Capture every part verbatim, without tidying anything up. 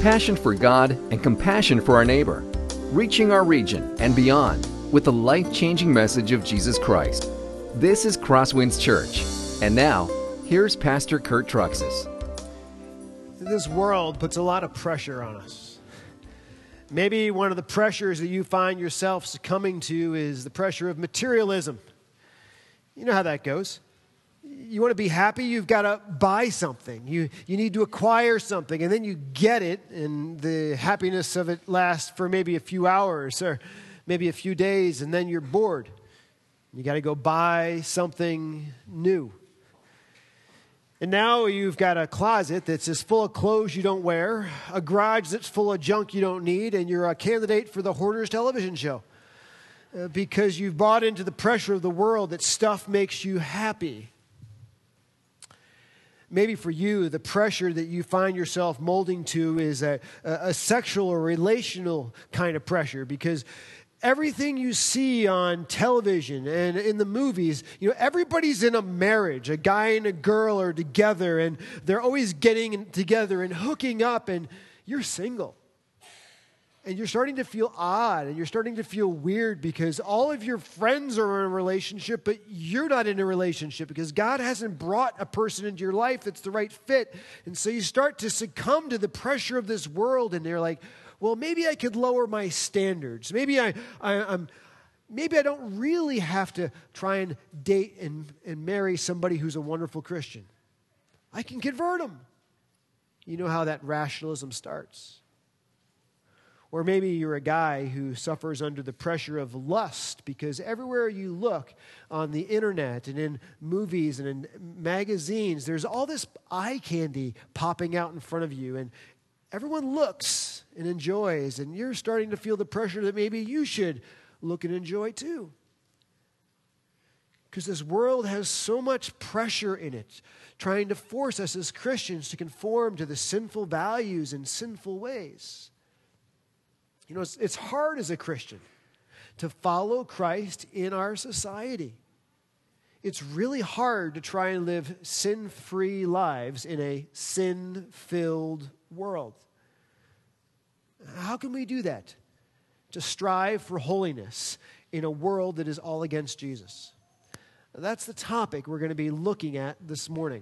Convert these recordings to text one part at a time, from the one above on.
passion for God and compassion for our neighbor, reaching our region and beyond with the life-changing message of Jesus Christ. This is Crosswinds Church. And now, here's Pastor Kurt Truxas. This world puts a lot of pressure on us. Maybe one of the pressures that you find yourself succumbing to is the pressure of materialism. You know how that goes. You want to be happy, you've got to buy something. You, you need to acquire something, and then you get it, and the happiness of it lasts for maybe a few hours or maybe a few days, and then you're bored. You got to go buy something new. And now you've got a closet that's just full of clothes you don't wear, a garage that's full of junk you don't need, and you're a candidate for the Hoarders television show uh, because you've bought into the pressure of the world that stuff makes you happy. Maybe for you, the pressure that you find yourself molding to is a, a sexual or relational kind of pressure, because everything you see on television and in the movies, you know, everybody's in a marriage. A guy and a girl are together, and they're always getting together and hooking up, and you're single. And you're starting to feel odd, and you're starting to feel weird because all of your friends are in a relationship, but you're not in a relationship because God hasn't brought a person into your life that's the right fit. And so you start to succumb to the pressure of this world, and they're like, well, maybe I could lower my standards. Maybe I, I, I'm, maybe I don't really have to try and date and, and marry somebody who's a wonderful Christian. I can convert them. You know how that rationalism starts. Or maybe you're a guy who suffers under the pressure of lust because everywhere you look on the internet and in movies and in magazines, there's all this eye candy popping out in front of you, and everyone looks and enjoys, and you're starting to feel the pressure that maybe you should look and enjoy too. Because this world has so much pressure in it, trying to force us as Christians to conform to the sinful values and sinful ways. You know, it's, it's hard as a Christian to follow Christ in our society. It's really hard to try and live sin-free lives in a sin-filled world. How can we do that? To strive for holiness in a world that is all against Jesus. That's the topic we're going to be looking at this morning.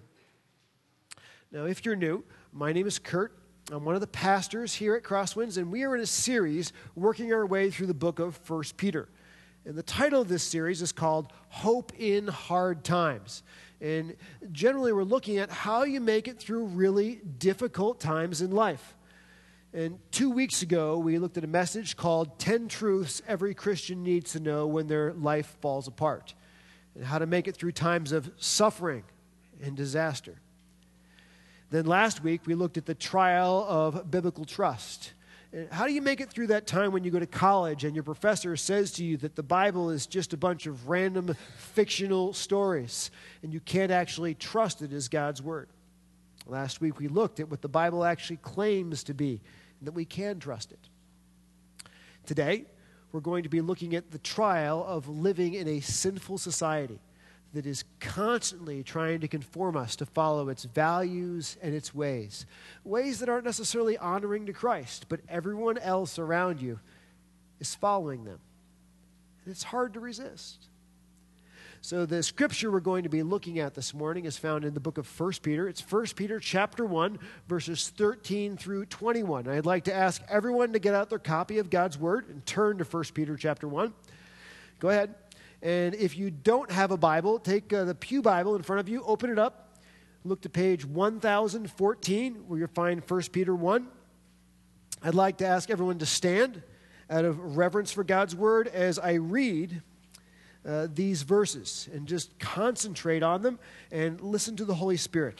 Now, if you're new, my name is Kurt. I'm one of the pastors here at Crosswinds, and we are in a series working our way through the book of First Peter. And the title of this series is called Hope in Hard Times. And generally, we're looking at how you make it through really difficult times in life. And two weeks ago, we looked at a message called ten Truths Every Christian Needs to Know When Their Life Falls Apart, and how to make it through times of suffering and disaster. Then last week, we looked at the trial of biblical trust. How do you make it through that time when you go to college and your professor says to you that the Bible is just a bunch of random fictional stories and you can't actually trust it as God's Word? Last week, we looked at what the Bible actually claims to be and that we can trust it. Today, we're going to be looking at the trial of living in a sinful society that is constantly trying to conform us to follow its values and its ways. Ways that aren't necessarily honoring to Christ, but everyone else around you is following them. And it's hard to resist. So the scripture we're going to be looking at this morning is found in the book of First Peter. It's First Peter chapter one, verses thirteen through twenty-one. I'd like to ask everyone to get out their copy of God's Word and turn to First Peter chapter one. Go ahead. And if you don't have a Bible, take uh, the Pew Bible in front of you, open it up, look to page one thousand fourteen, where you'll find First Peter one. I'd like to ask everyone to stand out of reverence for God's Word as I read uh, these verses, and just concentrate on them and listen to the Holy Spirit.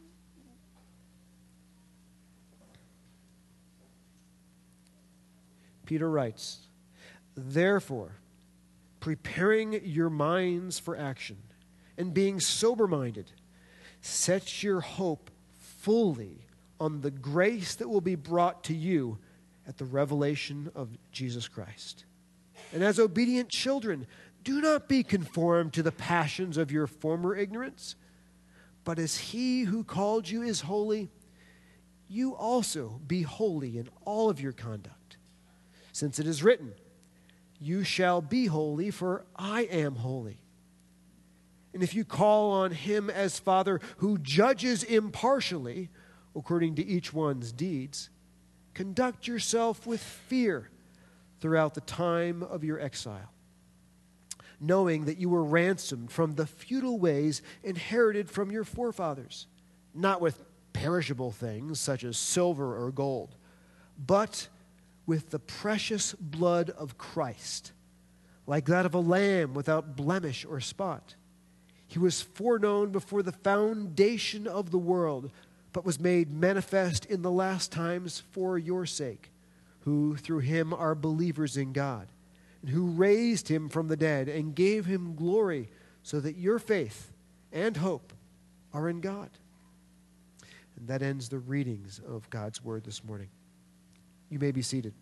Peter writes, "Therefore, preparing your minds for action, and being sober-minded, set your hope fully on the grace that will be brought to you at the revelation of Jesus Christ. And as obedient children, do not be conformed to the passions of your former ignorance, but as he who called you is holy, you also be holy in all of your conduct. Since it is written, you shall be holy, for I am holy. And if you call on him as Father who judges impartially according to each one's deeds, conduct yourself with fear throughout the time of your exile, knowing that you were ransomed from the futile ways inherited from your forefathers, not with perishable things such as silver or gold, but with the precious blood of Christ, like that of a lamb without blemish or spot. He was foreknown before the foundation of the world, but was made manifest in the last times for your sake, who through him are believers in God, and who raised him from the dead and gave him glory, so that your faith and hope are in God. And that ends the readings of God's word this morning. You may be seated.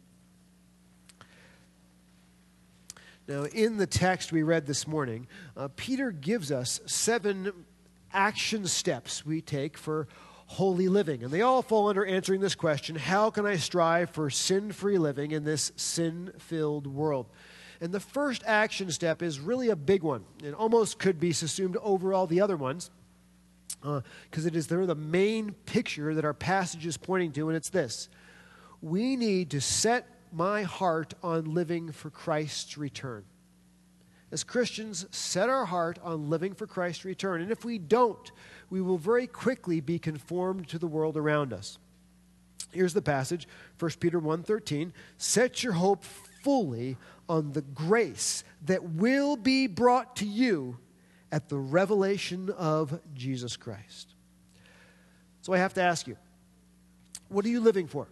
Now, in the text we read this morning, uh, Peter gives us seven action steps we take for holy living. And they all fall under answering this question: how can I strive for sin-free living in this sin-filled world? And the first action step is really a big one. It almost could be subsumed over all the other ones, because uh, it is they're the main picture that our passage is pointing to, and it's this: we need to set my heart on living for Christ's return. As Christians, set our heart on living for Christ's return. And if we don't, we will very quickly be conformed to the world around us. Here's the passage, First Peter one thirteen. Set your hope fully on the grace that will be brought to you at the revelation of Jesus Christ. So I have to ask you, what are you living for?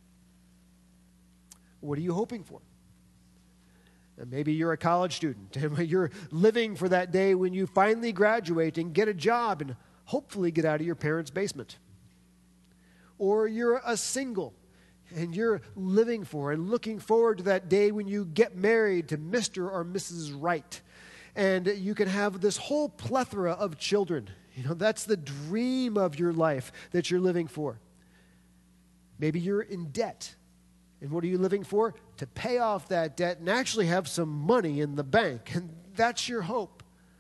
What are you hoping for? And maybe you're a college student and you're living for that day when you finally graduate and get a job and hopefully get out of your parents' basement. Or you're a single and you're living for and looking forward to that day when you get married to Mister or Missus Right. And you can have this whole plethora of children. You know, that's the dream of your life that you're living for. Maybe you're in debt. And what are you living for? To pay off that debt and actually have some money in the bank. And that's your hope.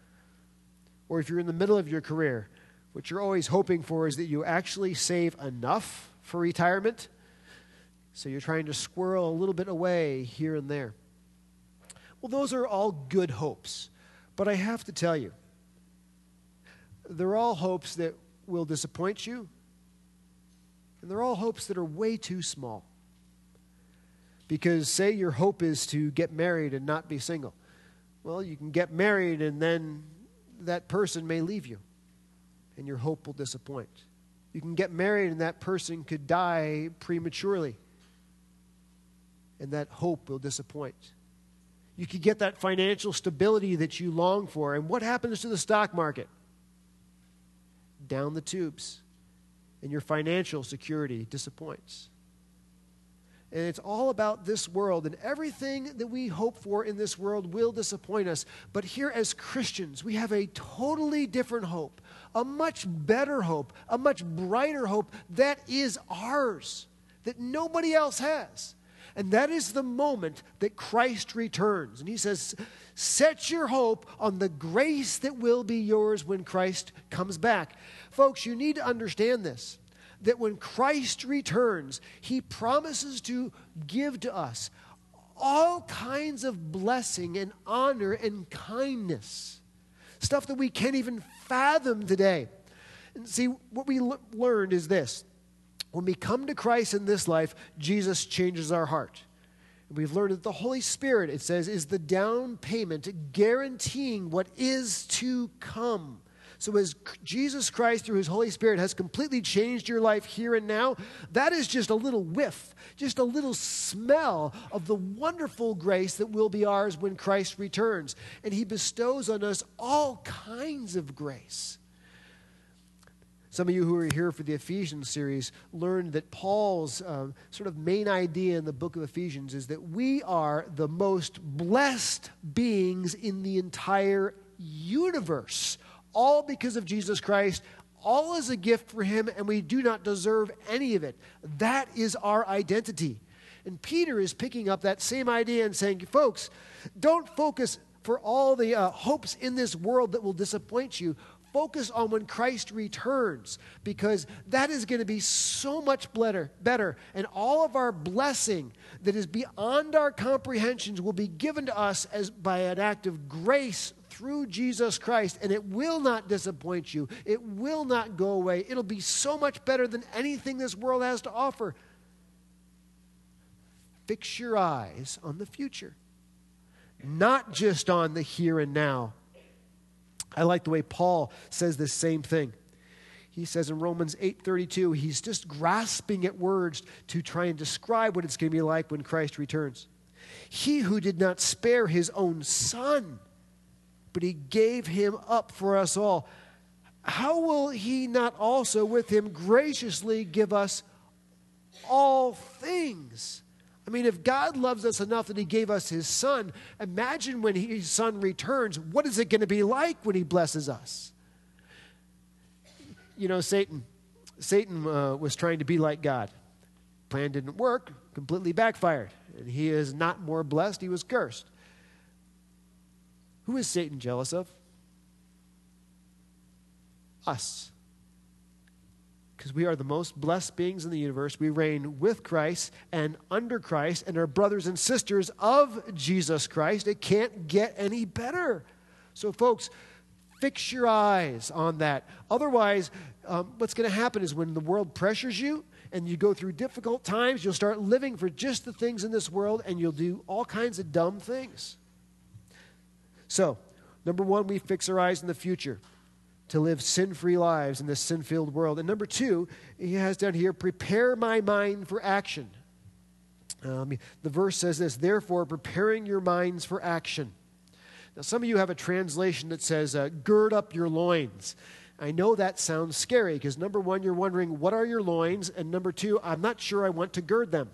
Or if you're in the middle of your career, what you're always hoping for is that you actually save enough for retirement. So you're trying to squirrel a little bit away here and there. Well, those are all good hopes. But I have to tell you, they're all hopes that will disappoint you. And they're all hopes that are way too small. Because say your hope is to get married and not be single. Well, you can get married and then that person may leave you. And your hope will disappoint. You can get married and that person could die prematurely. And that hope will disappoint. You could get that financial stability that you long for. And what happens to the stock market? Down the tubes. And your financial security disappoints. And it's all about this world. And everything that we hope for in this world will disappoint us. But here as Christians, we have a totally different hope. A much better hope. A much brighter hope that is ours. That nobody else has. And that is the moment that Christ returns. And he says, set your hope on the grace that will be yours when Christ comes back. Folks, you need to understand this. That when Christ returns, he promises to give to us all kinds of blessing and honor and kindness. Stuff that we can't even fathom today. And see, what we l- learned is this. When we come to Christ in this life, Jesus changes our heart. And we've learned that the Holy Spirit, it says, is the down payment guaranteeing what is to come. So as Jesus Christ, through his Holy Spirit, has completely changed your life here and now, that is just a little whiff, just a little smell of the wonderful grace that will be ours when Christ returns. And he bestows on us all kinds of grace. Some of you who are here for the Ephesians series learned that Paul's um, sort of main idea in the book of Ephesians is that we are the most blessed beings in the entire universe. All because of Jesus Christ, all is a gift for him, and we do not deserve any of it. That is our identity. And Peter is picking up that same idea and saying, folks, don't focus for all the uh, hopes in this world that will disappoint you. Focus on when Christ returns, because that is going to be so much better, better. And all of our blessing that is beyond our comprehensions will be given to us as by an act of grace through Jesus Christ. And it will not disappoint you. It will not go away. It'll be so much better than anything this world has to offer. Fix your eyes on the future, not just on the here and now. I like the way Paul says this same thing. He says in Romans eight thirty-two, he's just grasping at words to try and describe what it's going to be like when Christ returns. He who did not spare his own son, but he gave him up for us all, how will he not also with him graciously give us all things? I mean, if God loves us enough that he gave us his son, imagine when his son returns, what is it going to be like when he blesses us? You know, Satan, Satan uh, was trying to be like God. Plan didn't work, completely backfired. And he is not more blessed, he was cursed. Who is Satan jealous of? Us. Because we are the most blessed beings in the universe. We reign with Christ and under Christ and are brothers and sisters of Jesus Christ. It can't get any better. So folks, fix your eyes on that. Otherwise, um, what's going to happen is when the world pressures you and you go through difficult times, you'll start living for just the things in this world and you'll do all kinds of dumb things. So, number one, we fix our eyes in the future to live sin-free lives in this sin-filled world. And number two, he has down here, prepare my mind for action. Um, the verse says this, therefore, preparing your minds for action. Now, some of you have a translation that says, uh, gird up your loins. I know that sounds scary because, number one, you're wondering, what are your loins? And number two, I'm not sure I want to gird them.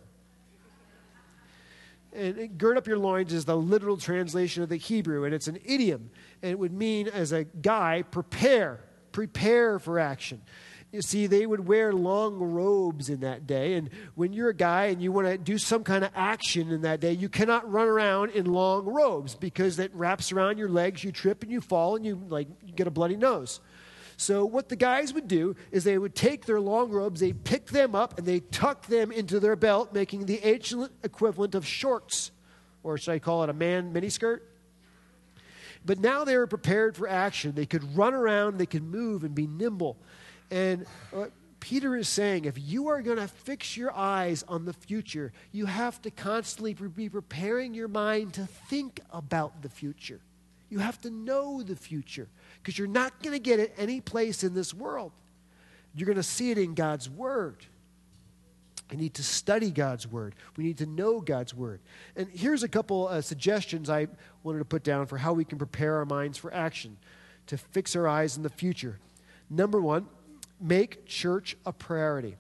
And gird up your loins is the literal translation of the Hebrew, and it's an idiom. And it would mean, as a guy, prepare, prepare for action. You see, they would wear long robes in that day, and when you're a guy and you want to do some kind of action in that day, you cannot run around in long robes because it wraps around your legs, you trip and you fall, and you, like, you get a bloody nose. So what the guys would do is they would take their long robes, they pick them up, and they tuck them into their belt, making the ancient equivalent of shorts, or should I call it a man miniskirt? But now they were prepared for action. They could run around, they could move and be nimble. And uh, Peter is saying, if you are going to fix your eyes on the future, you have to constantly be preparing your mind to think about the future. You have to know the future because you're not going to get it any place in this world. You're going to see it in God's Word. I need to study God's Word. We need to know God's Word. And here's a couple uh, suggestions I wanted to put down for how we can prepare our minds for action to fix our eyes in the future. Number one, make church a priority.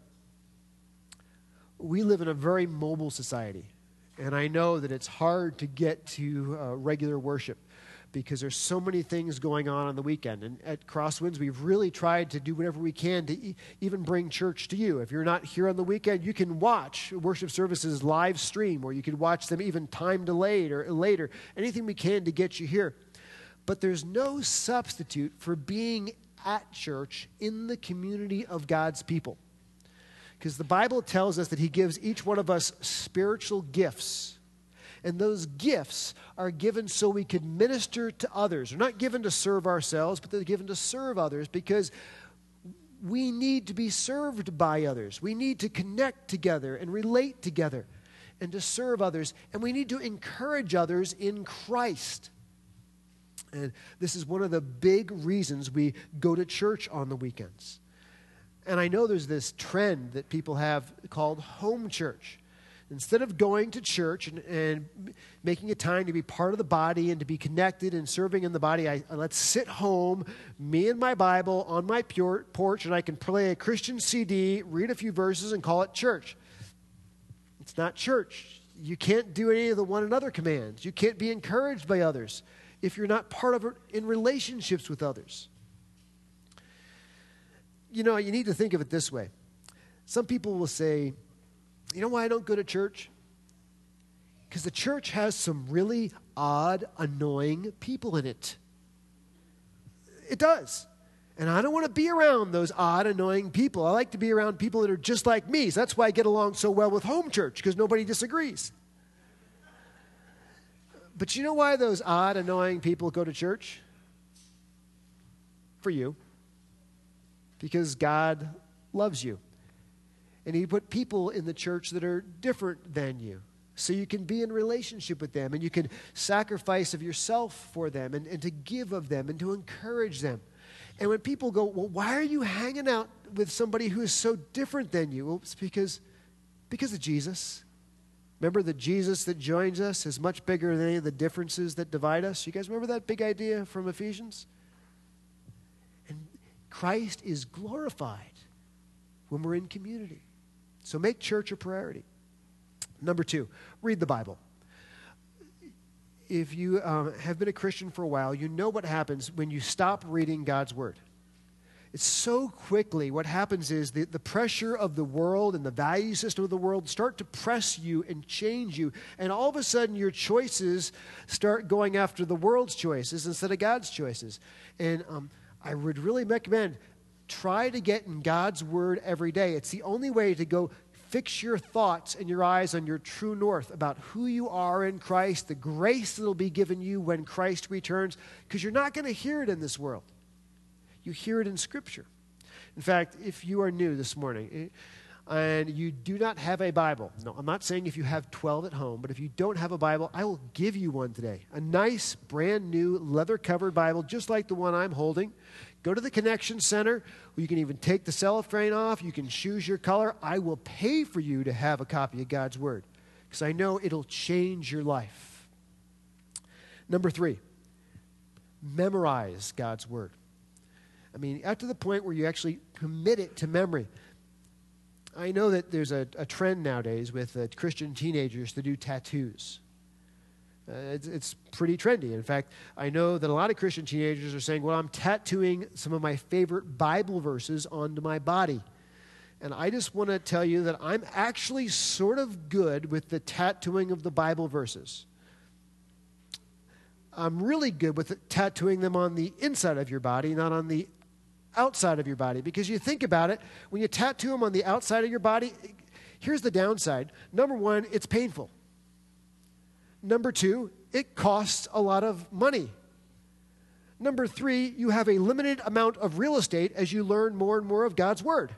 We live in a very mobile society, and I know that it's hard to get to uh, regular worship because there's so many things going on on the weekend. And at Crosswinds, we've really tried to do whatever we can to e- even bring church to you. If you're not here on the weekend, you can watch worship services live stream, or you can watch them even time delayed or later. Anything we can to get you here. But there's no substitute for being at church in the community of God's people. Because the Bible tells us that he gives each one of us spiritual gifts. And those gifts are given so we can minister to others. They're not given to serve ourselves, but they're given to serve others because we need to be served by others. We need to connect together and relate together and to serve others. And we need to encourage others in Christ. And this is one of the big reasons we go to church on the weekends. And I know there's this trend that people have called home church. Instead of going to church and, and making a time to be part of the body and to be connected and serving in the body, I, let's sit home, me and my Bible on my pure porch, and I can play a Christian C D, read a few verses, and call it church. It's not church. You can't do any of the one another commands. You can't be encouraged by others if you're not part of it in relationships with others. You know, you need to think of it this way. Some people will say, you know why I don't go to church? Because the church has some really odd, annoying people in it. It does. And I don't want to be around those odd, annoying people. I like to be around people that are just like me. So that's why I get along so well with home church, because nobody disagrees. But you know why those odd, annoying people go to church? For you. Because God loves you. And He put people in the church that are different than you. So you can be in relationship with them, and you can sacrifice of yourself for them, and, and to give of them, and to encourage them. And when people go, well, why are you hanging out with somebody who is so different than you? Well, it's because, because of Jesus. Remember, the Jesus that joins us is much bigger than any of the differences that divide us. You guys remember that big idea from Ephesians? And Christ is glorified when we're in community. So make church a priority. Number two, read the Bible. If you um, have been a Christian for a while, you know what happens when you stop reading God's Word. It's so quickly, what happens is the, the pressure of the world and the value system of the world start to press you and change you. And all of a sudden, your choices start going after the world's choices instead of God's choices. And um, I would really recommend, try to get in God's Word every day. It's the only way to go fix your thoughts and your eyes on your true north about who you are in Christ, the grace that will be given you when Christ returns, because you're not going to hear it in this world. You hear it in Scripture. In fact, if you are new this morning and you do not have a Bible, no, I'm not saying if you have twelve at home, but if you don't have a Bible, I will give you one today. A nice, brand new, leather-covered Bible, just like the one I'm holding. Go to the Connection Center, where you can even take the cellophane off. You can choose your color. I will pay for you to have a copy of God's Word, because I know it'll change your life. Number three, memorize God's Word. I mean, up to the point where you actually commit it to memory. I know that there's a, a trend nowadays with uh, Christian teenagers to do tattoos. Uh, it's, it's pretty trendy. In fact, I know that a lot of Christian teenagers are saying, well, I'm tattooing some of my favorite Bible verses onto my body. And I just want to tell you that I'm actually sort of good with the tattooing of the Bible verses. I'm really good with tattooing them on the inside of your body, not on the outside of your body. Because you think about it, when you tattoo them on the outside of your body, here's the downside. Number one, it's painful. Number two, it costs a lot of money. Number three, you have a limited amount of real estate as you learn more and more of God's Word.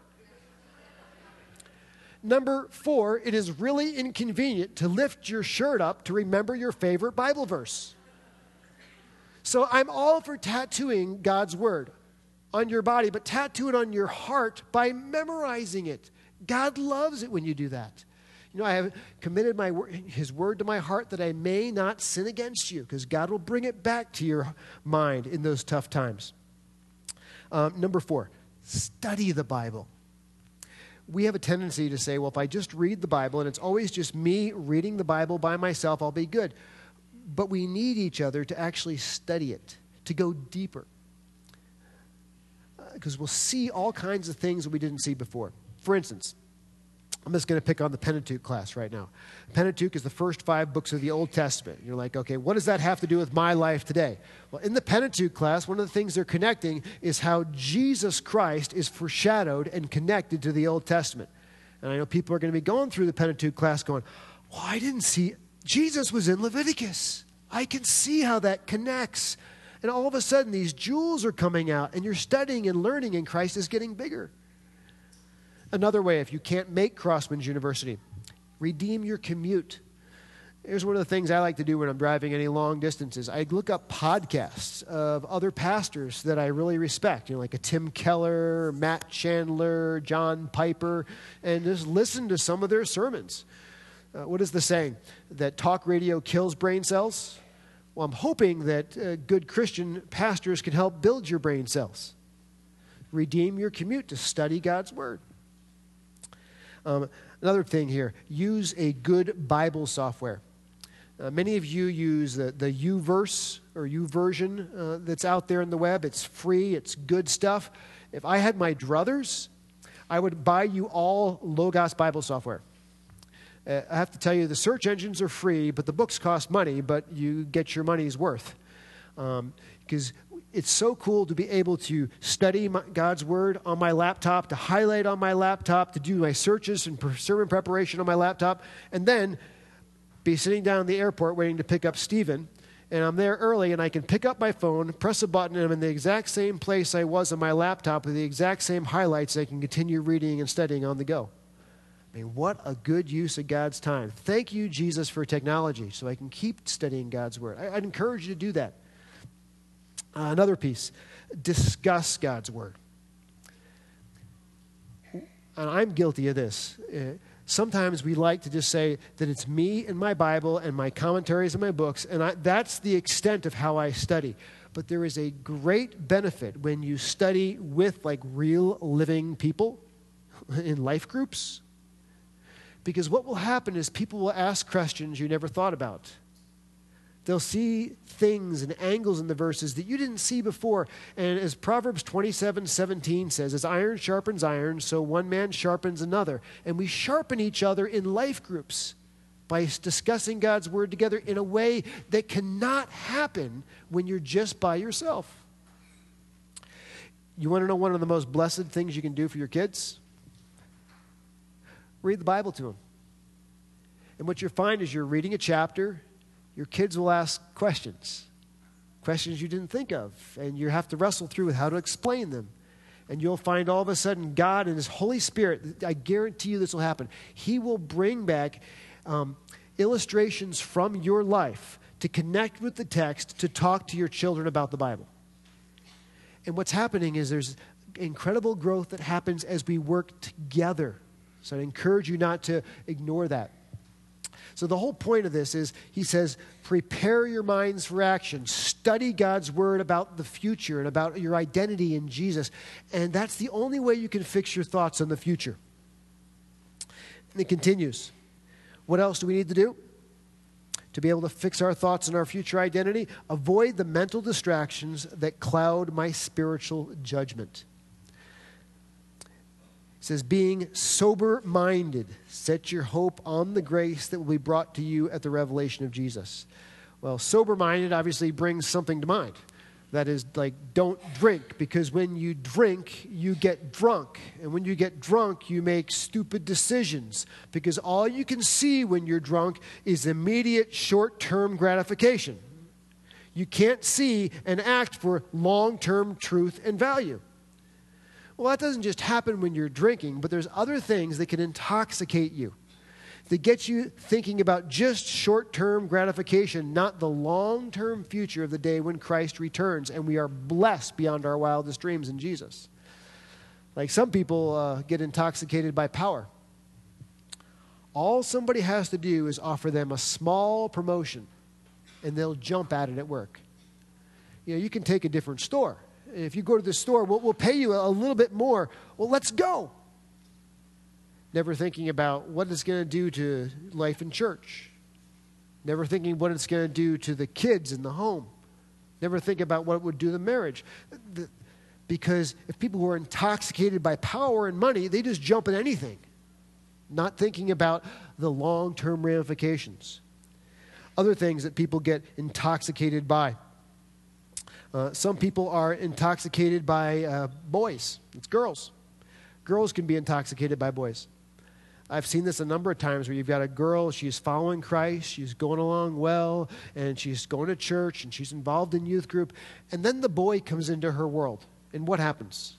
Number four, it is really inconvenient to lift your shirt up to remember your favorite Bible verse. So I'm all for tattooing God's Word on your body, but tattoo it on your heart by memorizing it. God loves it when you do that. You know, I have committed my His Word to my heart that I may not sin against you, because God will bring it back to your mind in those tough times. Um, number four, study the Bible. We have a tendency to say, well, if I just read the Bible and it's always just me reading the Bible by myself, I'll be good. But we need each other to actually study it, to go deeper. Because uh, we'll see all kinds of things that we didn't see before. For instance, I'm just going to pick on the Pentateuch class right now. Pentateuch is the first five books of the Old Testament. You're like, okay, what does that have to do with my life today? Well, in the Pentateuch class, one of the things they're connecting is how Jesus Christ is foreshadowed and connected to the Old Testament. And I know people are going to be going through the Pentateuch class going, well, I didn't see, Jesus was in Leviticus. I can see how that connects. And all of a sudden, these jewels are coming out, and you're studying and learning, and Christ is getting bigger. Another way, if you can't make Crosswinds University, redeem your commute. Here's one of the things I like to do when I'm driving any long distances. I look up podcasts of other pastors that I really respect, you know, like a Tim Keller, Matt Chandler, John Piper, and just listen to some of their sermons. Uh, what is the saying? That talk radio kills brain cells? Well, I'm hoping that uh, good Christian pastors can help build your brain cells. Redeem your commute to study God's Word. Um, another thing here, use a good Bible software. Uh, many of you use the, the YouVerse or YouVersion uh, that's out there on the web. It's free. It's good stuff. If I had my druthers, I would buy you all Logos Bible software. Uh, I have to tell you, the search engines are free, but the books cost money, but you get your money's worth. Because um, it's so cool to be able to study my, God's Word on my laptop, to highlight on my laptop, to do my searches and sermon preparation on my laptop, and then be sitting down in the airport waiting to pick up Stephen, and I'm there early, and I can pick up my phone, press a button, and I'm in the exact same place I was on my laptop with the exact same highlights. I can continue reading and studying on the go. I mean, what a good use of God's time. Thank you, Jesus, for technology, so I can keep studying God's Word. I, I'd encourage you to do that. Uh, another piece, discuss God's Word. And I'm guilty of this. Uh, sometimes we like to just say that it's me and my Bible and my commentaries and my books, and I, that's the extent of how I study. But there is a great benefit when you study with like real living people in life groups. Because what will happen is people will ask questions you never thought about. They'll see things and angles in the verses that you didn't see before. And as Proverbs twenty-seven seventeen says, as iron sharpens iron, so one man sharpens another. And we sharpen each other in life groups by discussing God's Word together in a way that cannot happen when you're just by yourself. You want to know one of the most blessed things you can do for your kids? Read the Bible to them. And what you'll find is you're reading a chapter, your kids will ask questions, questions you didn't think of, and you have to wrestle through with how to explain them. And you'll find all of a sudden God and His Holy Spirit, I guarantee you this will happen, He will bring back um, illustrations from your life to connect with the text to talk to your children about the Bible. And what's happening is there's incredible growth that happens as we work together. So I encourage you not to ignore that. So the whole point of this is, he says, prepare your minds for action. Study God's Word about the future and about your identity in Jesus. And that's the only way you can fix your thoughts on the future. And it continues. What else do we need to do to be able to fix our thoughts on our future identity? Avoid the mental distractions that cloud my spiritual judgment. It says, being sober-minded, set your hope on the grace that will be brought to you at the revelation of Jesus. Well, sober-minded obviously brings something to mind. That is, like, don't drink, because when you drink, you get drunk. And when you get drunk, you make stupid decisions, because all you can see when you're drunk is immediate short-term gratification. You can't see and act for long-term truth and value. Well, that doesn't just happen when you're drinking, but there's other things that can intoxicate you, that get you thinking about just short-term gratification, not the long-term future of the day when Christ returns and we are blessed beyond our wildest dreams in Jesus. Like some people uh, get intoxicated by power. All somebody has to do is offer them a small promotion, and they'll jump at it at work. You know, you can take a different store. If you go to the store, we'll, we'll pay you a little bit more. Well, let's go. Never thinking about what it's going to do to life in church. Never thinking what it's going to do to the kids in the home. Never think about what it would do to marriage. The, because if people who are intoxicated by power and money, they just jump at anything, not thinking about the long-term ramifications. Other things that people get intoxicated by. Uh, some people are intoxicated by uh, boys. It's girls. Girls can be intoxicated by boys. I've seen this a number of times where you've got a girl, she's following Christ, she's going along well, and she's going to church, and she's involved in youth group, and then the boy comes into her world. And what happens?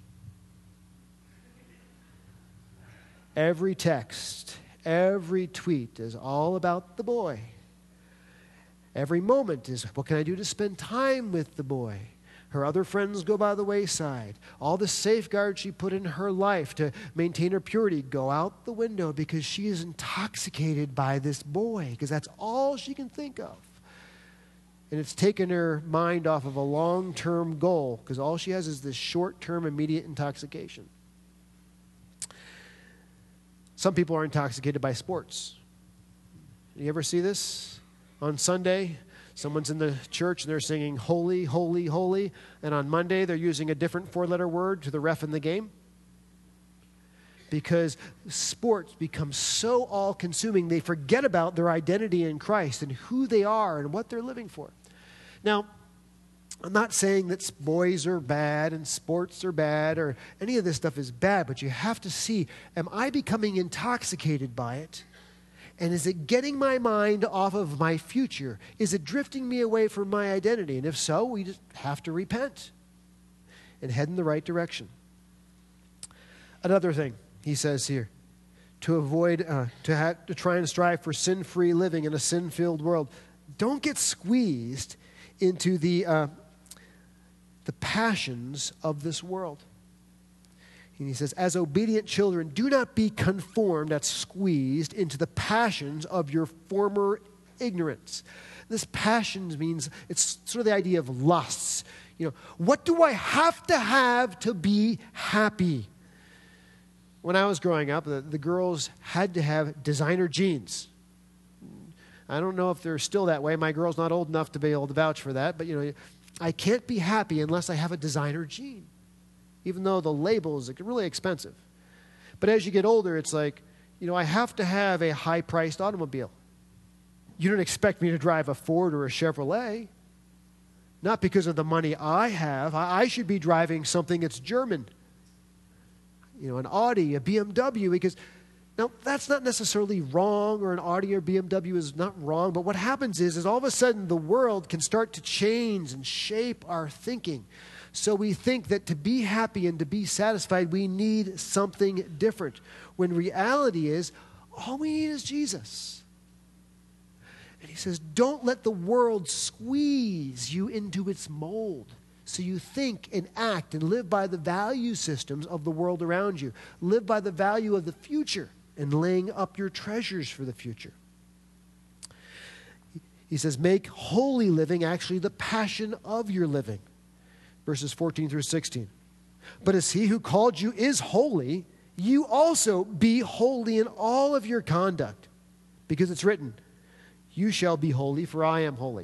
Every text, every tweet is all about the boy. Every moment is, what can I do to spend time with the boy? Her other friends go by the wayside. All the safeguards she put in her life to maintain her purity go out the window because she is intoxicated by this boy, because that's all she can think of. And it's taken her mind off of a long-term goal, because all she has is this short-term immediate intoxication. Some people are intoxicated by sports. You ever see this? On Sunday, someone's in the church and they're singing holy, holy, holy. And on Monday, they're using a different four-letter word to the ref in the game. Because sports become so all-consuming, they forget about their identity in Christ and who they are and what they're living for. Now, I'm not saying that boys are bad and sports are bad or any of this stuff is bad, but you have to see, am I becoming intoxicated by it? And is it getting my mind off of my future? Is it drifting me away from my identity? And if so, we just have to repent and head in the right direction. Another thing he says here, to avoid, uh, to, have, to try and strive for sin-free living in a sin-filled world, don't get squeezed into the, uh, the passions of this world. And he says, as obedient children, do not be conformed, that's squeezed, into the passions of your former ignorance. This passions means, it's sort of the idea of lusts. You know, what do I have to have to be happy? When I was growing up, the, the girls had to have designer jeans. I don't know if they're still that way. My girl's not old enough to be able to vouch for that, but you know, I can't be happy unless I have a designer jean, even though the label is really expensive. But as you get older, it's like, you know, I have to have a high-priced automobile. You don't expect me to drive a Ford or a Chevrolet. Not because of the money I have. I should be driving something that's German. You know, an Audi, a B M W, because now that's not necessarily wrong, or an Audi or B M W is not wrong, but what happens is, is all of a sudden the world can start to change and shape our thinking. So we think that to be happy and to be satisfied, we need something different. When reality is, all we need is Jesus. And he says, don't let the world squeeze you into its mold. So you think and act and live by the value systems of the world around you. Live by the value of the future and laying up your treasures for the future. He says, make holy living actually the passion of your living. Verses fourteen through sixteen. But as he who called you is holy, you also be holy in all of your conduct. Because it's written, you shall be holy, for I am holy.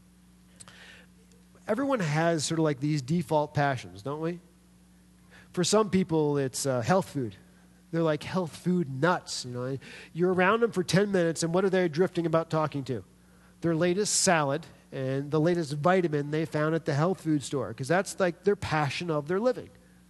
Everyone has sort of like these default passions, don't we? For some people, it's uh, health food. They're like health food nuts. You know, you're around them for ten minutes, and what are they drifting about talking to? Their latest salad and the latest vitamin they found at the health food store, because that's like their passion of their living.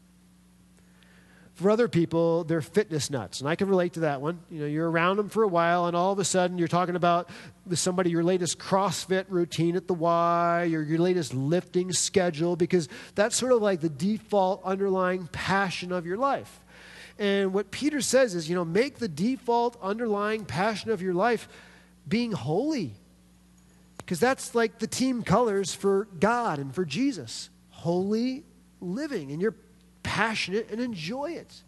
For other people, they're fitness nuts, and I can relate to that one. You know, you're around them for a while, and all of a sudden you're talking about with somebody your latest CrossFit routine at the Y, or your latest lifting schedule, because that's sort of like the default underlying passion of your life. And what Peter says is, you know, make the default underlying passion of your life being holy, because that's like the team colors for God and for Jesus. Holy living, and you're passionate and enjoy it.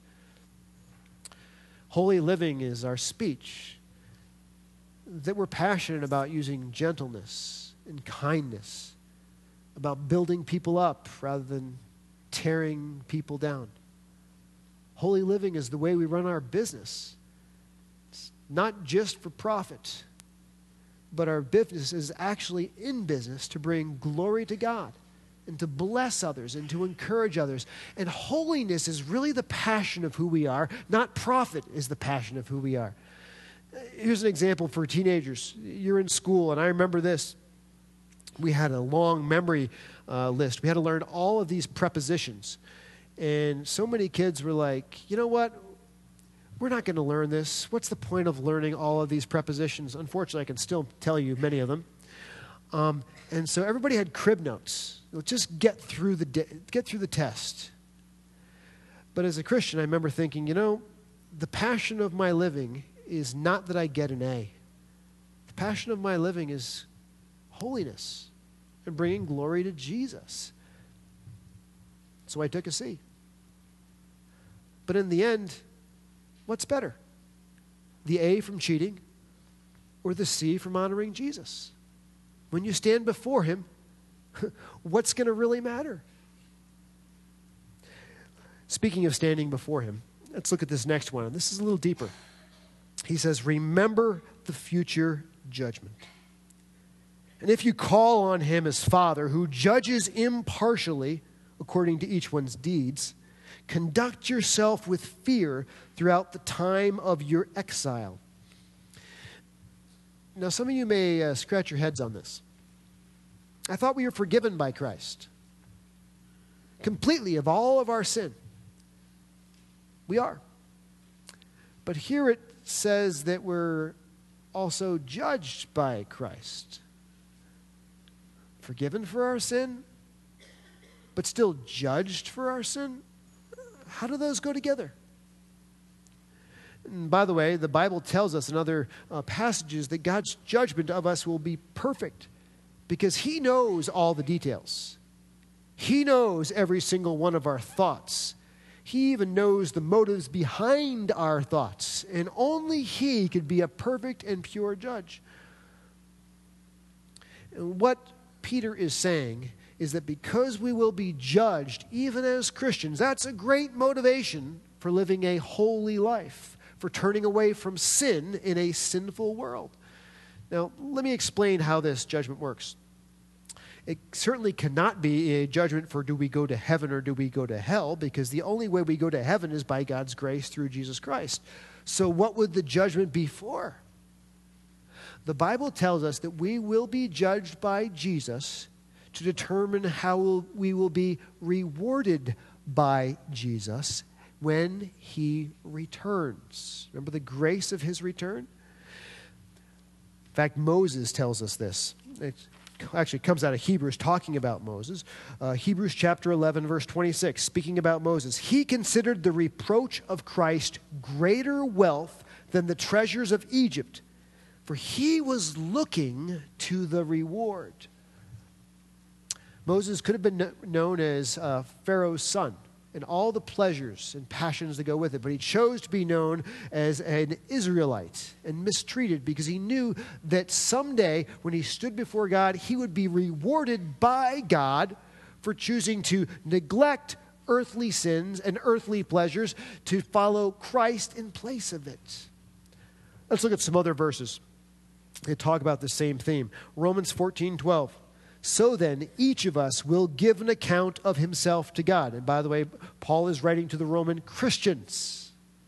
Holy living is our speech, that we're passionate about using gentleness and kindness, about building people up rather than tearing people down. Holy living is the way we run our business. It's not just for profit, but our business is actually in business to bring glory to God and to bless others and to encourage others. And holiness is really the passion of who we are, not profit is the passion of who we are. Here's an example for teenagers. You're in school, and I remember this. We had a long memory uh, list. We had to learn all of these prepositions. And so many kids were like, you know what? We're not going to learn this. What's the point of learning all of these prepositions? Unfortunately, I can still tell you many of them. Um, and so everybody had crib notes. Let's just get through the de- get through the test. But as a Christian, I remember thinking, you know, the passion of my living is not that I get an A. The passion of my living is holiness and bringing glory to Jesus. So I took a C. But in the end, what's better? The A from cheating or the C from honoring Jesus? When you stand before him, what's going to really matter? Speaking of standing before him, let's look at this next one. This is a little deeper. He says, remember the future judgment. And if you call on him as Father, who judges impartially according to each one's deeds, conduct yourself with fear throughout the time of your exile. Now, some of you may uh, scratch your heads on this. I thought we were forgiven by Christ completely of all of our sin. We are. But here it says that we're also judged by Christ. Forgiven for our sin, but still judged for our sin? How do those go together? And by the way, the Bible tells us in other uh, passages that God's judgment of us will be perfect because he knows all the details. He knows every single one of our thoughts. He even knows the motives behind our thoughts. And only he could be a perfect and pure judge. And what Peter is saying is that because we will be judged, even as Christians, that's a great motivation for living a holy life, for turning away from sin in a sinful world. Now, let me explain how this judgment works. It certainly cannot be a judgment for do we go to heaven or do we go to hell, because the only way we go to heaven is by God's grace through Jesus Christ. So what would the judgment be for? The Bible tells us that we will be judged by Jesus to determine how we will be rewarded by Jesus when he returns. Remember the grace of his return? In fact, Moses tells us this. It's actually comes out of Hebrews talking about Moses. Uh, Hebrews chapter eleven, verse twenty-six, speaking about Moses. He considered the reproach of Christ greater wealth than the treasures of Egypt, for he was looking to the reward. Moses could have been known as uh, Pharaoh's son and all the pleasures and passions that go with it, but he chose to be known as an Israelite and mistreated because he knew that someday when he stood before God, he would be rewarded by God for choosing to neglect earthly sins and earthly pleasures to follow Christ in place of it. Let's look at some other verses. They talk about the same theme. Romans fourteen twelve. So then, each of us will give an account of himself to God. And by the way, Paul is writing to the Roman Christians.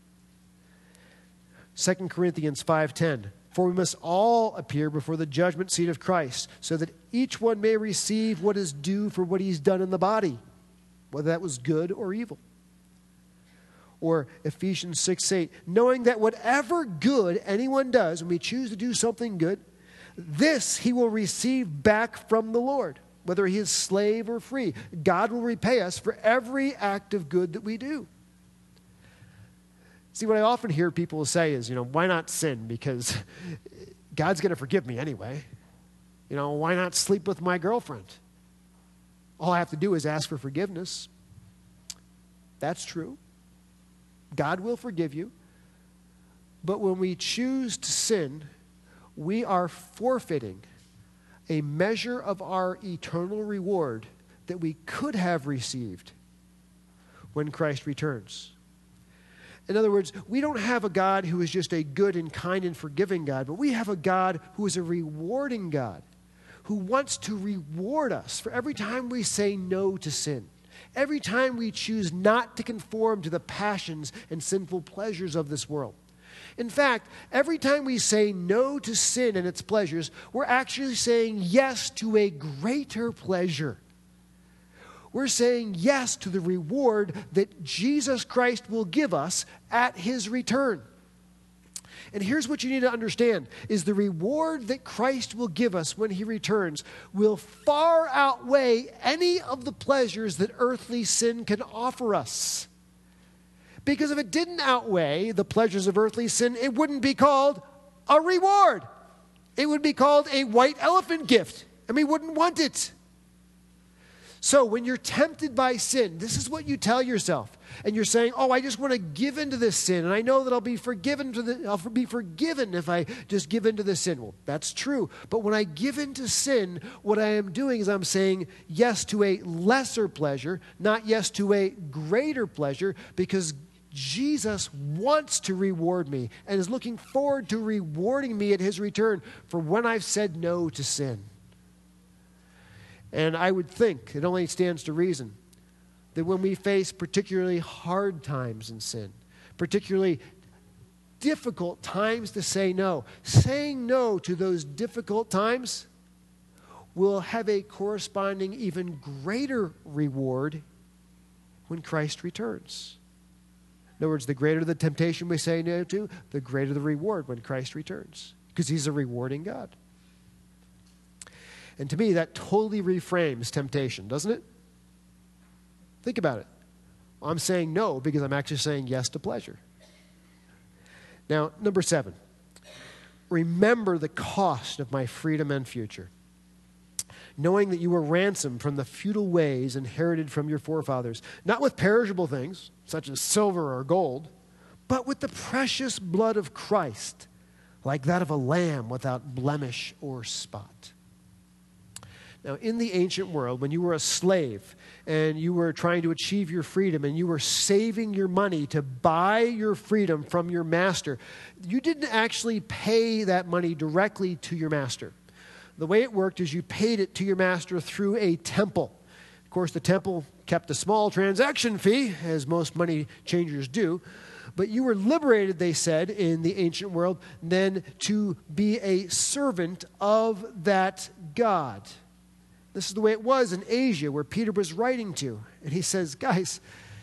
Second Corinthians five ten. For we must all appear before the judgment seat of Christ, so that each one may receive what is due for what he's done in the body, whether that was good or evil. Or Ephesians six eight. Knowing that whatever good anyone does, when we choose to do something good, this he will receive back from the Lord, whether he is slave or free. God will repay us for every act of good that we do. See, what I often hear people say is, you know, why not sin? Because God's going to forgive me anyway. You know, why not sleep with my girlfriend? All I have to do is ask for forgiveness. That's true. God will forgive you. But when we choose to sin, we are forfeiting a measure of our eternal reward that we could have received when Christ returns. In other words, we don't have a God who is just a good and kind and forgiving God, but we have a God who is a rewarding God, who wants to reward us for every time we say no to sin, every time we choose not to conform to the passions and sinful pleasures of this world. In fact, every time we say no to sin and its pleasures, we're actually saying yes to a greater pleasure. We're saying yes to the reward that Jesus Christ will give us at his return. And here's what you need to understand, is the reward that Christ will give us when he returns will far outweigh any of the pleasures that earthly sin can offer us. Because if it didn't outweigh the pleasures of earthly sin, it wouldn't be called a reward. It would be called a white elephant gift, and we wouldn't want it. So when you're tempted by sin, this is what you tell yourself. And you're saying, oh, I just want to give into this sin, and I know that I'll be forgiven to the, I'll be forgiven if I just give into the sin. Well, that's true. But when I give into sin, what I am doing is I'm saying yes to a lesser pleasure, not yes to a greater pleasure, because Jesus wants to reward me and is looking forward to rewarding me at his return for when I've said no to sin. And I would think, it only stands to reason, that when we face particularly hard times in sin, particularly difficult times to say no, saying no to those difficult times will have a corresponding even greater reward when Christ returns. In other words, the greater the temptation we say no to, the greater the reward when Christ returns, because he's a rewarding God. And to me, that totally reframes temptation, doesn't it? Think about it. I'm saying no because I'm actually saying yes to pleasure. Now, number seven, remember the cost of my freedom and future. Knowing that you were ransomed from the futile ways inherited from your forefathers, not with perishable things, such as silver or gold, but with the precious blood of Christ, like that of a lamb without blemish or spot. Now, in the ancient world, when you were a slave and you were trying to achieve your freedom and you were saving your money to buy your freedom from your master, you didn't actually pay that money directly to your master. The way it worked is you paid it to your master through a temple. Of course, the temple kept a small transaction fee, as most money changers do. But you were liberated, they said, in the ancient world, then to be a servant of that God. This is the way it was in Asia, where Peter was writing to. And he says, guys,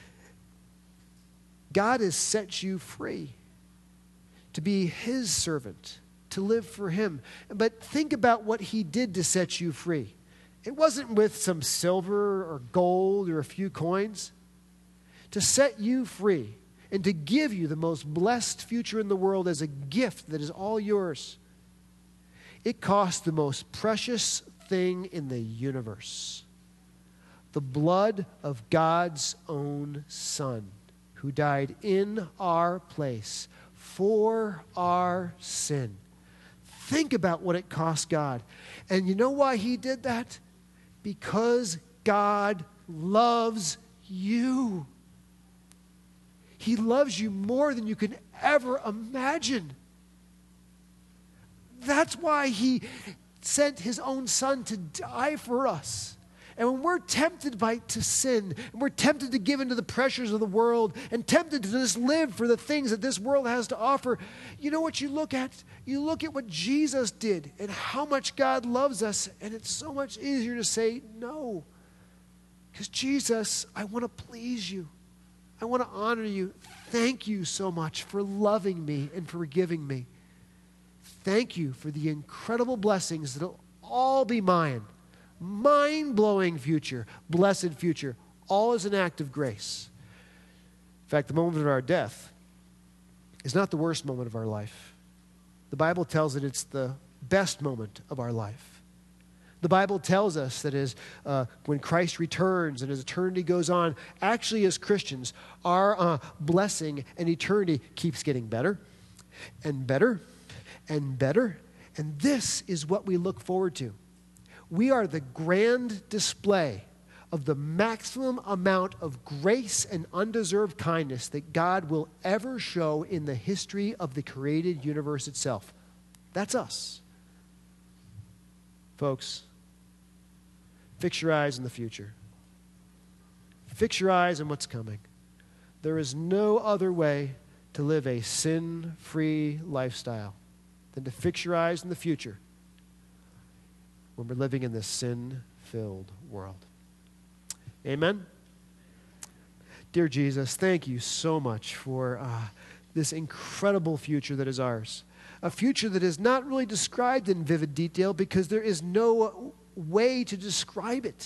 God has set you free to be his servant, to live for him. But think about what he did to set you free. It wasn't with some silver or gold or a few coins. To set you free and to give you the most blessed future in the world as a gift that is all yours. It cost the most precious thing in the universe. The blood of God's own Son, who died in our place for our sin. Think about what it cost God. And you know why he did that? Because God loves you. He loves you more than you can ever imagine. That's why he sent his own Son to die for us. And when we're tempted by to sin, and we're tempted to give into the pressures of the world, and tempted to just live for the things that this world has to offer, you know what you look at? You look at what Jesus did and how much God loves us, and it's so much easier to say no. Because Jesus, I want to please you. I want to honor you. Thank you so much for loving me and forgiving me. Thank you for the incredible blessings that will all be mine. Mind-blowing future, blessed future, all as an act of grace. In fact, the moment of our death is not the worst moment of our life. The Bible tells it it's the best moment of our life. The Bible tells us that as uh, when Christ returns and as eternity goes on, actually as Christians, our uh, blessing and eternity keeps getting better and better and better. And this is what we look forward to. We are the grand display of the maximum amount of grace and undeserved kindness that God will ever show in the history of the created universe itself. That's us. Folks, fix your eyes on the future. Fix your eyes on what's coming. There is no other way to live a sin-free lifestyle than to fix your eyes on the future when we're living in this sin-filled world. Amen? Dear Jesus, thank you so much for uh, this incredible future that is ours. A future that is not really described in vivid detail because there is no way to describe it.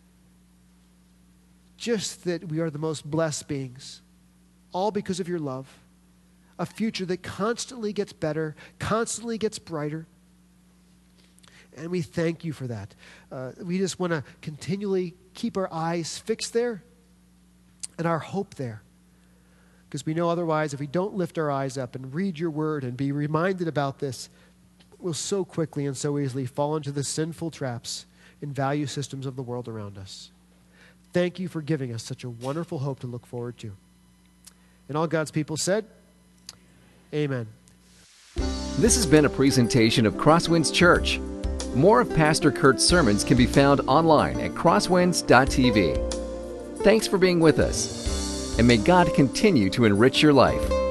Just that we are the most blessed beings, all because of your love. A future that constantly gets better, constantly gets brighter. And we thank you for that. Uh, we just want to continually keep our eyes fixed there and our hope there. Because we know otherwise, if we don't lift our eyes up and read your word and be reminded about this, we'll so quickly and so easily fall into the sinful traps and value systems of the world around us. Thank you for giving us such a wonderful hope to look forward to. And all God's people said, amen. This has been a presentation of Crosswinds Church. More of Pastor Kurt's sermons can be found online at crosswinds dot t v. Thanks for being with us, and may God continue to enrich your life.